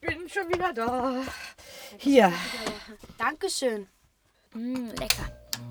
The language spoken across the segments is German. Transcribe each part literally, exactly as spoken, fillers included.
bin schon wieder da. Hier. Dankeschön. Mm, lecker.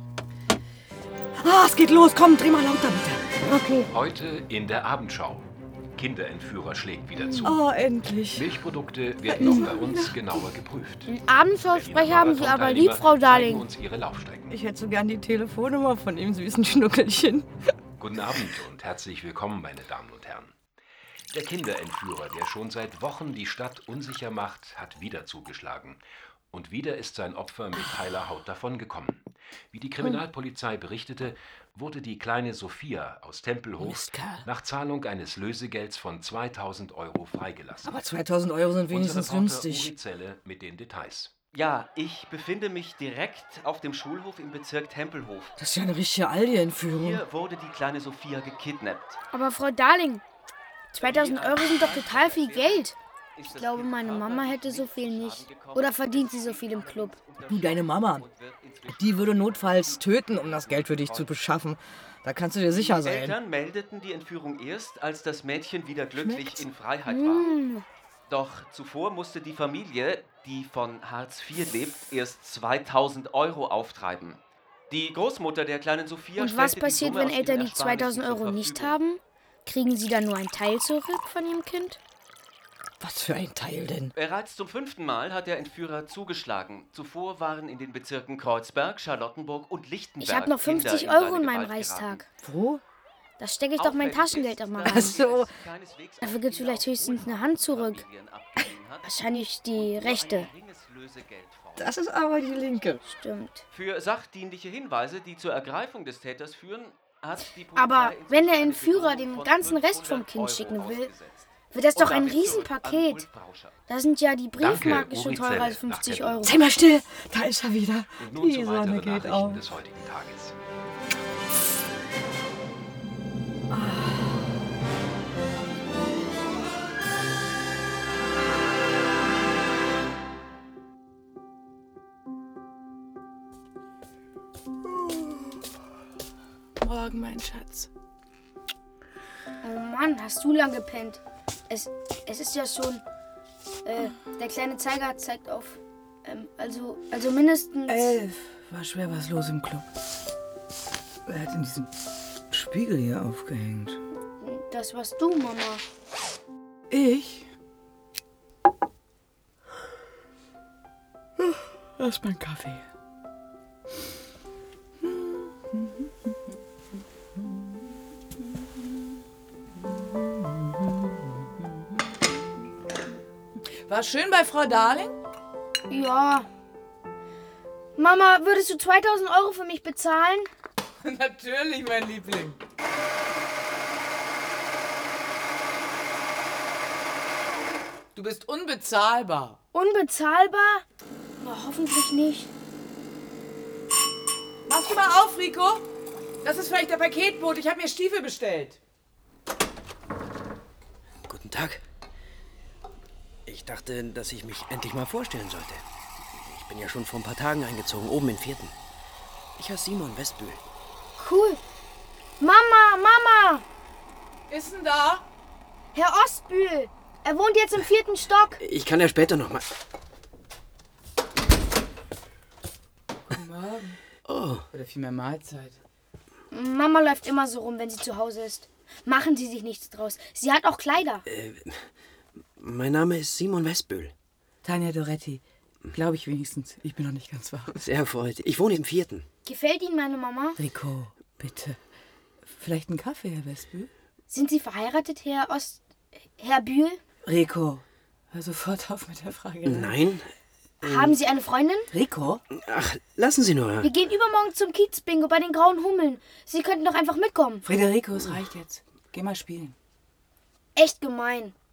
Ah, es geht los. Komm, dreh mal lauter bitte. Okay. Heute in der Abendschau. Kinderentführer schlägt wieder zu. Oh, endlich. Milchprodukte werden auch bei uns genauer geprüft. Den Abendschausprecher haben Sie aber lieb, Frau Darling. Uns ihre Laufstrecken. Ich hätte so gern die Telefonnummer von dem süßen Schnuckelchen. Guten Abend und herzlich willkommen, meine Damen und Herren. Der Kinderentführer, der schon seit Wochen die Stadt unsicher macht, hat wieder zugeschlagen. Und wieder ist sein Opfer mit heiler Haut davongekommen. Wie die Kriminalpolizei berichtete, wurde die kleine Sophia aus Tempelhof nach Zahlung eines Lösegelds von zweitausend Euro freigelassen. Aber zweitausend Euro sind wenigstens günstig. Uri Zelle mit den Details. Ja, ich befinde mich direkt auf dem Schulhof im Bezirk Tempelhof. Das ist ja eine richtige Aldi-Entführung. Hier wurde die kleine Sophia gekidnappt. Aber Frau Darling, zweitausend Euro sind doch total viel Geld. Ich glaube, meine Mama hätte so viel nicht. Oder verdient sie so viel im Club? Du, deine Mama, die würde notfalls töten, um das Geld für dich zu beschaffen. Da kannst du dir sicher Die sein. Eltern meldeten die Entführung erst, als das Mädchen wieder glücklich Schmeckt's? in Freiheit war. Doch zuvor musste die Familie, die von Hartz vier lebt, erst zweitausend Euro auftreiben. Die Großmutter der kleinen Sophia Und was stellte die passiert, Summe wenn aus Eltern ihren die zweitausend Ersparnissen Euro zur nicht Verfügung. haben? Kriegen sie dann nur einen Teil zurück von ihrem Kind? Was für ein Teil denn? Bereits zum fünften Mal hat der Entführer zugeschlagen. Zuvor waren in den Bezirken Kreuzberg, Charlottenburg und Lichtenberg Ich habe noch Kinder fünfzig in Euro seine in meinem Gewalt Reichstag. Wo? Da stecke ich doch mein Auffällig Taschengeld ist, doch mal dass rein. Ach so. es keineswegs Dafür gibt's vielleicht höchstens eine Hand zurück. Familien abgegeben hat, Wahrscheinlich die rechte. ein geringes Lösegeld fordert. Das ist aber die linke. Stimmt. Für sachdienliche Hinweise, die zur Ergreifung des Täters führen, hat die Polizei Aber inzwischen wenn der eine Entführer Belohnung den von ganzen Rest vom fünfhundert Kind Euro schicken will, ausgesetzt. wird das doch Und ein damit zurück an Riesenpaket. Ulf Brauscher. Da sind ja die Danke, Briefmarken schon Uri teurer Zelle, als fünfzig nach Euro. Sei mal still. Da ist er wieder. Und nun Die zu Sonne weiteren geht Nachrichten auf. des heutigen Tages. Morgen, mein Schatz. Oh Mann, hast du lang gepennt. Es, es ist ja schon... Äh, der kleine Zeiger zeigt auf... Ähm, also, also mindestens... Elf. War schwer was los im Club. Wer hat denn diesen Spiegel hier aufgehängt? Das warst du, Mama. Ich? Erst mein Kaffee. War schön bei Frau Darling? Ja. Mama, würdest du zweitausend Euro für mich bezahlen? Natürlich, mein Liebling. Du bist unbezahlbar. Unbezahlbar? Na, hoffentlich nicht. Machst du mal auf, Rico? Das ist vielleicht der Paketbote. Ich habe mir Stiefel bestellt. Guten Tag. Ich dachte, dass ich mich endlich mal vorstellen sollte. Ich bin ja schon vor ein paar Tagen eingezogen, oben im vierten. Ich heiße Simon Westbühl. Cool. Mama, Mama! Ist denn da? Herr Ostbühl! Er wohnt jetzt im vierten Stock. Ich kann ja später noch mal... Guten Morgen. Oh, Oder vielmehr Mahlzeit. Mama läuft immer so rum, wenn sie zu Hause ist. Machen Sie sich nichts draus. Sie hat auch Kleider. äh, mein Name ist Simon Westbühl. Tanja Doretti. Glaube ich wenigstens. Ich bin noch nicht ganz wahr. Sehr erfreut. Ich wohne im vierten. Gefällt Ihnen meine Mama? Rico, bitte. Vielleicht einen Kaffee, Herr Westbühl? Sind Sie verheiratet, Herr Ost... Herr Bühl? Rico, hör sofort auf mit der Frage. Nein? Haben Sie eine Freundin? Rico? Ach, lassen Sie nur. Wir gehen übermorgen zum Kiezbingo bei den Grauen Hummeln. Sie könnten doch einfach mitkommen. Federico, es reicht jetzt. Geh mal spielen. Echt gemein.